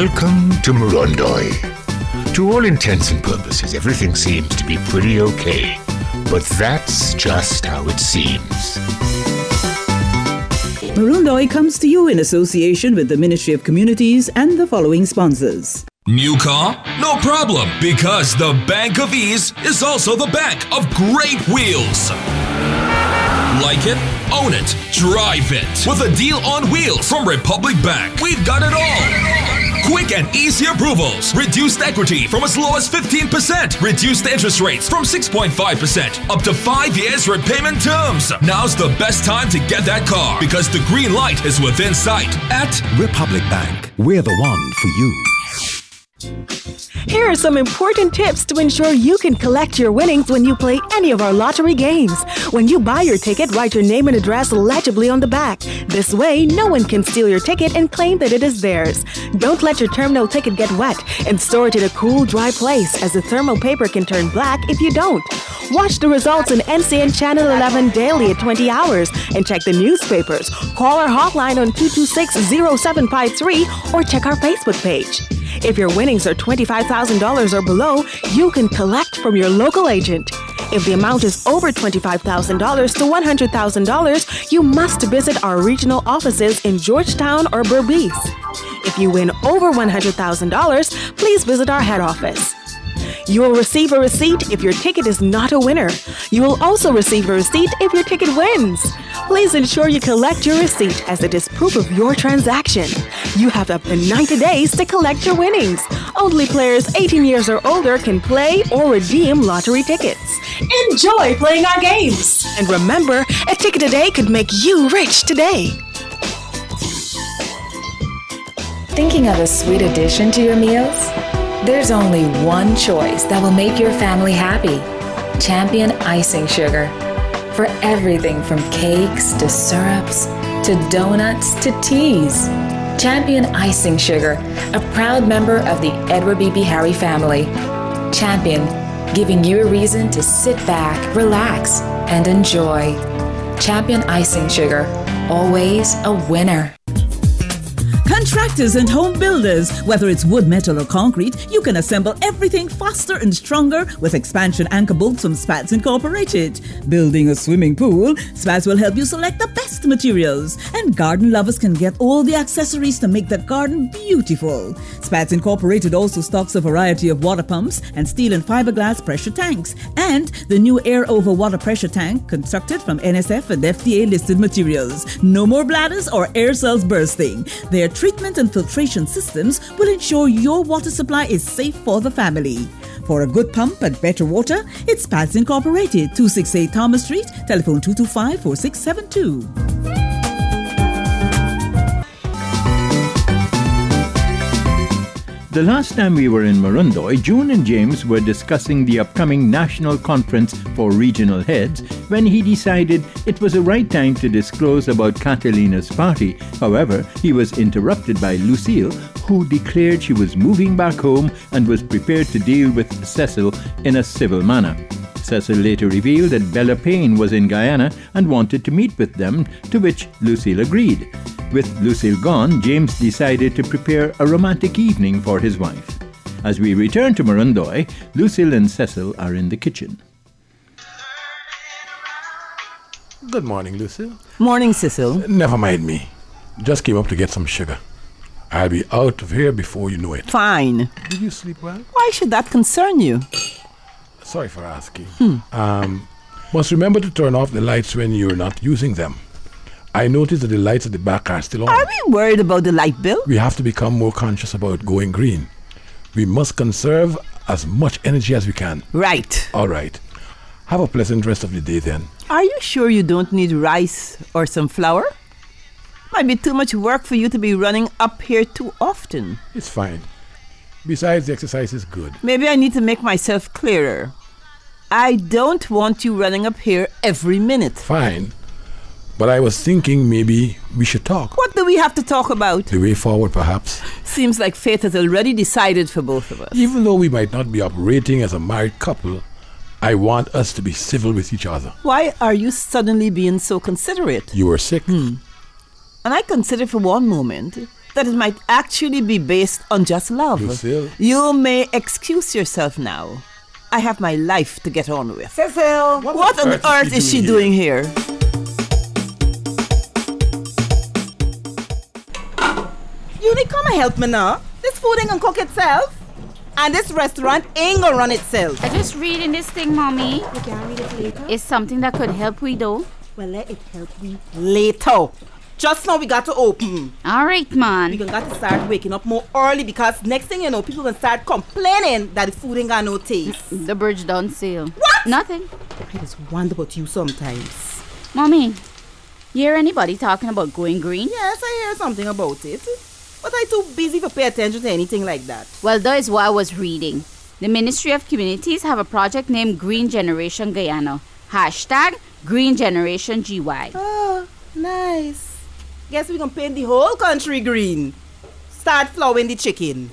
Welcome to Morondoi. To all intents and purposes, everything seems to be pretty okay. But that's just how it seems. Morondoi comes to you in association with the Ministry of Communities and the following sponsors. New car? No problem, because the Bank of Ease is also the bank of great wheels. Like it? Own it. Drive it. With a deal on wheels from Republic Bank. We've got it all. Quick and easy approvals. Reduced equity from as low as 15%. Reduced interest rates from 6.5%. Up to 5 years repayment terms. Now's the best time to get that car because the green light is within sight. At Republic Bank, we're the one for you. Here are some important tips to ensure you can collect your winnings when you play any of our lottery games. When you buy your ticket, write your name and address legibly on the back. This way, no one can steal your ticket and claim that it is theirs. Don't let your terminal ticket get wet and store it in a cool, dry place, as the thermal paper can turn black if you don't. Watch the results on NCN Channel 11 daily at 20 hours and check the newspapers. Call our hotline on 226-0753 or check our Facebook page. If your winnings are $25,000 or below, you can collect from your local agent. If the amount is over $25,000 to $100,000, you must visit our regional offices in Georgetown or Berbice. If you win over $100,000, please visit our head office. You will receive a receipt if your ticket is not a winner. You will also receive a receipt if your ticket wins. Please ensure you collect your receipt as it is proof of your transaction. You have up to 90 days to collect your winnings. Only players 18 years or older can play or redeem lottery tickets. Enjoy playing our games! And remember, a ticket a day could make you rich today. Thinking of a sweet addition to your meals? There's only one choice that will make your family happy. Champion Icing Sugar. For everything from cakes to syrups to donuts to teas. Champion Icing Sugar, a proud member of the Edward B.B. Harry family. Champion, giving you a reason to sit back, relax, and enjoy. Champion Icing Sugar, always a winner. Contractors and home builders, whether it's wood, metal or concrete, you can assemble everything faster and stronger with expansion anchor bolts from Spats Incorporated. Building a swimming pool, Spats will help you select the best materials. And garden lovers can get all the accessories to make the garden beautiful. Spats Incorporated also stocks a variety of water pumps and steel and fiberglass pressure tanks. And the new air over water pressure tank constructed from NSF and FDA listed materials. No more bladders or air cells bursting. Their treatment and filtration systems will ensure your water supply is safe for the family. For a good pump and better water, it's Spats Incorporated, 268 Thomas Street, telephone 225-4672. The last time we were in Morondoi, June and James were discussing the upcoming National Conference for Regional Heads when he decided it was the right time to disclose about Catalina's party. However, he was interrupted by Lucille, who declared she was moving back home and was prepared to deal with Cecil in a civil manner. Cecil later revealed that Bella Payne was in Guyana and wanted to meet with them, to which Lucille agreed. With Lucille gone, James decided to prepare a romantic evening for his wife. As we return to Morondoi, Lucille and Cecil are in the kitchen. Good morning, Lucille. Morning, Cecil. Never mind me. Just came up to get some sugar. I'll be out of here before you know it. Fine. Did you sleep well? Why should that concern you? Sorry for asking. Must remember to turn off the lights when you're not using them. I noticed that the lights at the back are still on. Are we worried about the light bill? We have to become more conscious about going green. We must conserve as much energy as we can. Right. All right. Have a pleasant rest of the day then. Are you sure you don't need rice or some flour? Might be too much work for you to be running up here too often. It's fine. Besides, the exercise is good. Maybe I need to make myself clearer. I don't want you running up here every minute. Fine. But I was thinking maybe we should talk. What do we have to talk about? The way forward, perhaps. Seems like fate has already decided for both of us. Even though we might not be operating as a married couple, I want us to be civil with each other. Why are you suddenly being so considerate? You were sick. And I considered for one moment that it might actually be based on just love. Lucille. You may excuse yourself now. I have my life to get on with. Cecil! What on earth is she doing here? You need come and help me now. This food ain't gonna cook itself. And this restaurant ain't gonna run itself. I just reading this thing, Mommy. You can read it later. It's something that could help we though. Well, let it help me later. Just now we got to open. Alright, man. We gonna got to start waking up more early because next thing you know, people gonna start complaining that the food ain't got no taste. The bridge don't sail. What? Nothing. I just wonder about you sometimes. Mommy, you hear anybody talking about going green? Yes, I hear something about it. But I'm too busy to pay attention to anything like that. Well, that is what I was reading. The Ministry of Communities have a project named Green Generation Guyana. Hashtag Green Generation GY. Oh, nice. Guess we can paint the whole country green. Start flowing the chicken.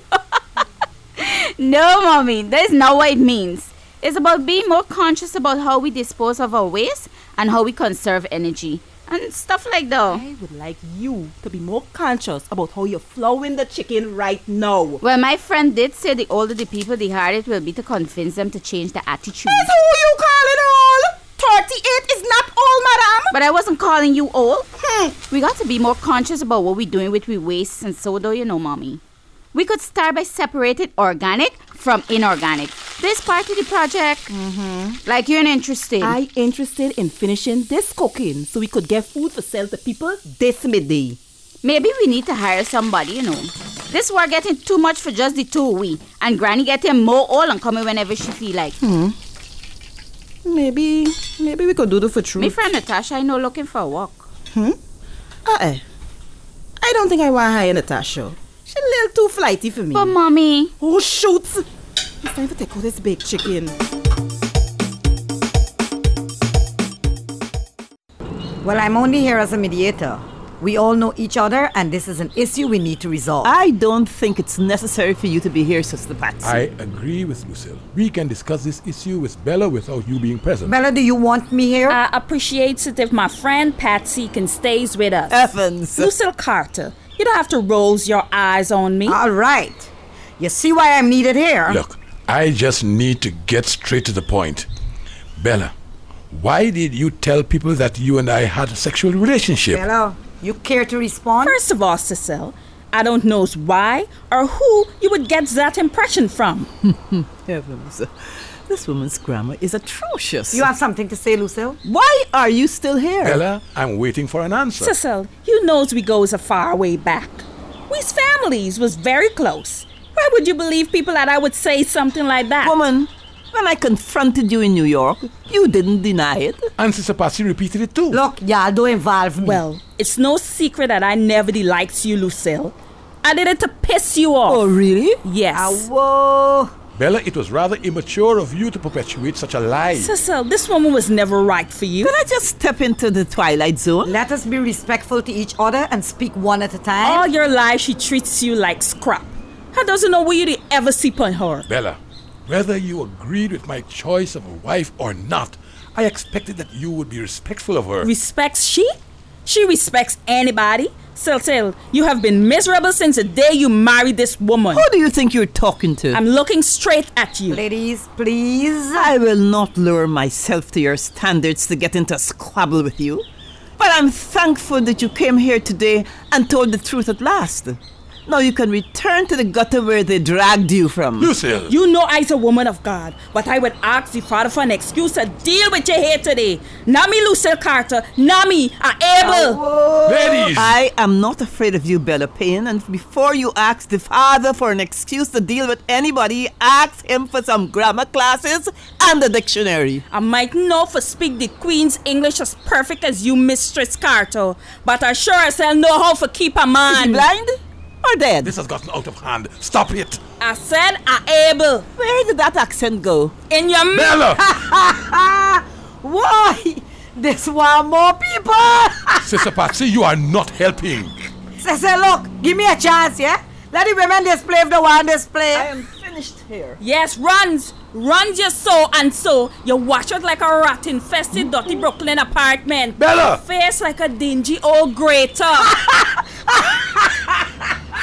No, Mommy, that is not what it means. It's about being more conscious about how we dispose of our waste and how we conserve energy. And stuff like that. I would like you to be more conscious about how you're flowing the chicken right now. Well, my friend did say the older the people, the harder it will be to convince them to change their attitude. That's who you calling old? 38 is not old, madam. But I wasn't calling you old. We got to be more conscious about what we're doing with we waste, and so do you know, Mommy. We could start by separating organic from inorganic. This part of the project, like you're interested. I interested in finishing this cooking so we could get food for sale to people this midday. Maybe we need to hire somebody, you know. This work getting too much for just the two of we, and Granny getting more old and coming whenever she feel like. Maybe we could do the for truth. My friend Natasha, I know, looking for a walk. I don't think I want to hire Natasha. She's a little too flighty for me. But Mommy. Oh, shoot. It's time to take out this baked chicken. Well, I'm only here as a mediator. We all know each other, and this is an issue we need to resolve. I don't think it's necessary for you to be here, Sister Patsy. I agree with Lucille. We can discuss this issue with Bella without you being present. Bella, do you want me here? I appreciate it if my friend Patsy can stays with us. Evans. Lucille Carter, you don't have to roll your eyes on me. All right. You see why I'm needed here? Look, I just need to get straight to the point. Bella, why did you tell people that you and I had a sexual relationship? Bella, you care to respond? First of all, Cecil, I don't know why or who you would get that impression from. Heavens, this woman's grammar is atrocious. You have something to say, Lucille? Why are you still here? Bella, I'm waiting for an answer. Cecil, you knows we goes a far way back. We's families was very close. Why would you believe people that I would say something like that? Woman, when I confronted you in New York, you didn't deny it. And Sister Patsy repeated it too. Look, y'all don't involve me. Well, it's no secret that I never liked you, Lucille. I did it to piss you off. Oh, really? Yes. Whoa. Bella, it was rather immature of you to perpetuate such a lie. Cecil, this woman was never right for you. Can I just step into the twilight zone? Let us be respectful to each other and speak one at a time. All your life, she treats you like scrap. How doesn't know where you did ever sleep on her? Bella, whether you agreed with my choice of a wife or not, I expected that you would be respectful of her. Respects she? She respects anybody. Cecil, you have been miserable since the day you married this woman. Who do you think you're talking to? I'm looking straight at you. Ladies, please. I will not lower myself to your standards to get into a squabble with you. But I'm thankful that you came here today and told the truth at last. Now you can return to the gutter where they dragged you from. Lucille! You know I's a woman of God, but I would ask the Father for an excuse to deal with you here today. Not me, Lucille Carter. Not me. I'm able. Ladies! I am not afraid of you, Bella Payne, and before you ask the Father for an excuse to deal with anybody, ask him for some grammar classes and a dictionary. I might know for speak the Queen's English as perfect as you, Mistress Carter, but I sure as hell know how to keep a man. Is he blind? Or dead? This has gotten out of hand. Stop it. I said I'm able. Where did that accent go? In your Bella! Why? This one more people. Sister Patsy, you are not helping. Say, look, give me a chance, yeah? Let the women display if they want display. I am finished here. Yes, runs you so and so. You watch out like a rat-infested dirty Brooklyn apartment. Bella! Your face like a dingy old grater.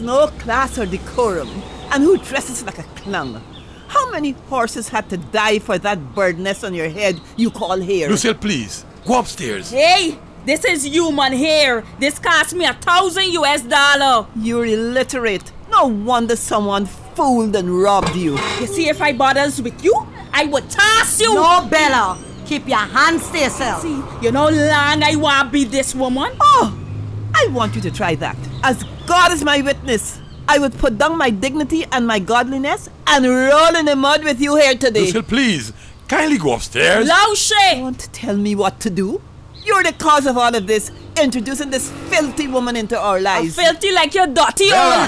no class or decorum, and who dresses like a clown. How many horses had to die for that bird nest on your head you call hair? Lucille, please, go upstairs. Hey, this is human hair. This cost me $1,000. You're illiterate. No wonder someone fooled and robbed you. You see, if I bothers with you, I would toss you. No, Bella. Keep your hands to yourself. See, you know long I want to be this woman. Oh, I want you to try that. As God is my witness, I would put down my dignity and my godliness and roll in the mud with you here today. Lucille, please, kindly go upstairs. Lausche! You want to tell me what to do? You're the cause of all of this, introducing this filthy woman into our lives. Filthy like your dirty Bella.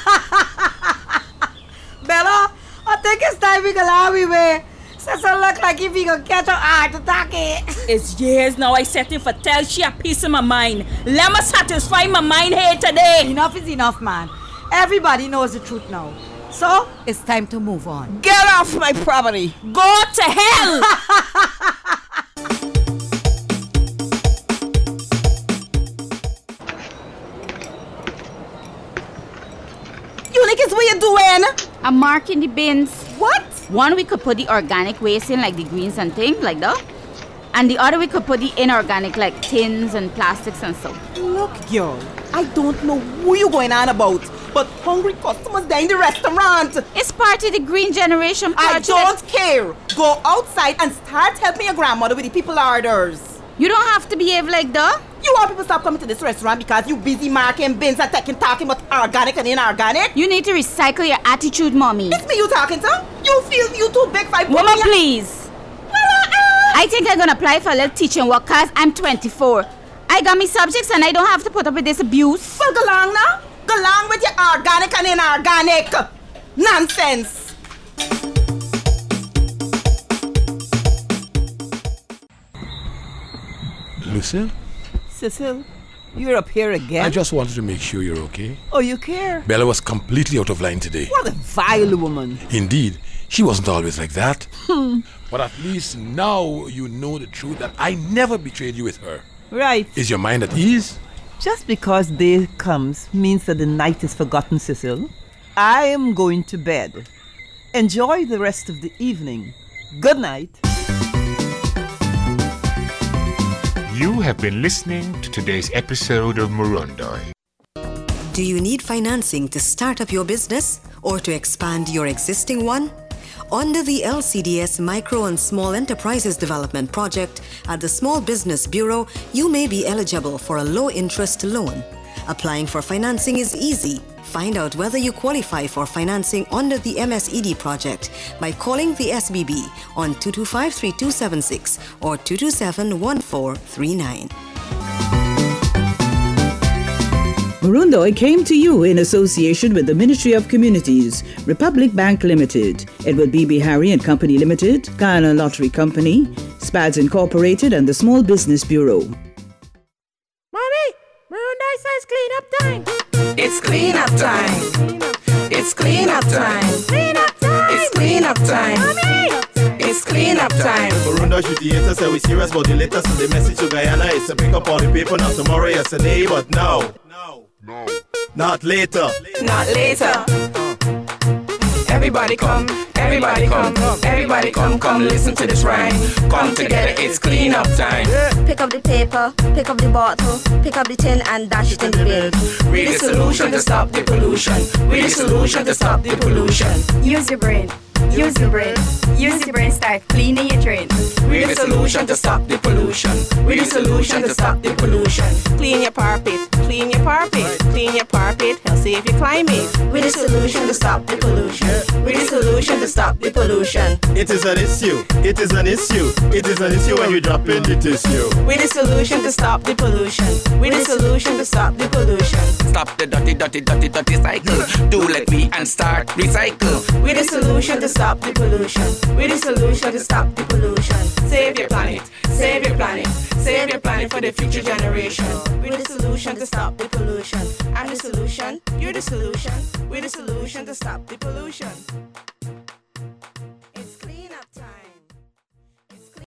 Bella, I think it's time we go out with me. Cecil look like if he gonna catch her eye to talk it. It's years now I set him for tell she a piece of my mind. Let me satisfy my mind here today. Enough is enough, man. Everybody knows the truth now. So, it's time to move on. Get off my property. Go to hell. Eunice, what you doing? I'm marking the bins. What? One we could put the organic waste in, like the greens and things like that. And the other we could put the inorganic, like tins and plastics and so. Look, girl, I don't know who you going on about, but hungry customers there in the restaurant. It's part of the Green Generation project. I don't care. Go outside and start helping your grandmother with the people orders. You don't have to behave like that. You want people to stop coming to this restaurant because you busy marking bins and talking about organic and inorganic? You need to recycle your attitude, mommy. It's me you talking to? You feel you too big for Mama, please. I think I'm gonna apply for a little teaching work cause I'm 24. I got me subjects and I don't have to put up with this abuse. Well, go along now. Go along with your organic and inorganic nonsense. Lucille? Cecil, you're up here again? I just wanted to make sure you're okay. Oh, you care? Bella was completely out of line today. What a vile woman. Indeed, she wasn't always like that. But at least now you know the truth that I never betrayed you with her. Right. Is your mind at ease? Just because day comes means that the night is forgotten, Cecil. I am going to bed. Enjoy the rest of the evening. Good night. You have been listening to today's episode of Murundoi. Do you need financing to start up your business or to expand your existing one? Under the LCDS Micro and Small Enterprises Development Project at the Small Business Bureau, you may be eligible for a low-interest loan. Applying for financing is easy. Find out whether you qualify for financing under the MSED project by calling the SBB on 225-3276 or 227-1439. Murundoi came to you in association with the Ministry of Communities, Republic Bank Limited, Edward B.B. Harry and Company Limited, Guyana Lottery Company, SPADS Incorporated, and the Small Business Bureau. Mommy, Murundoi says clean up time. It's clean up time. It's clean up time. Clean up time. It's clean up time. Mommy. It's clean up time. Murundoi Theater say we serious about the latest and the message to Guyana is to pick up all the paper not tomorrow, yesterday, but now. Not later. Not later. Everybody come, everybody come, everybody come listen to this rhyme. Come together, it's clean up time. Pick up the paper, pick up the bottle, pick up the tin and dash it in the bin. We're the solution to stop the pollution. We're the solution to stop the pollution. Use your brain. Use your brain. Use your brain, start cleaning your drain. We're the solution to stop the pollution. We're the solution to stop the pollution. Clean your carpet, clean your carpet, clean your carpet, help save your climate. We're the solution to stop the pollution. We're the solution to stop the pollution. It is an issue. It is an issue. It is an issue when you drop in the tissue. We're the solution to stop the pollution. We're the solution to stop the pollution. Stop the dirty cycle. Do like me and start recycle. We're the solution to stop the pollution. We're the solution to stop the pollution. Save your planet. Save your planet. Save your planet for the future generation. We're the solution to stop the pollution. I'm the solution. You're the solution. We're the solution to stop the pollution.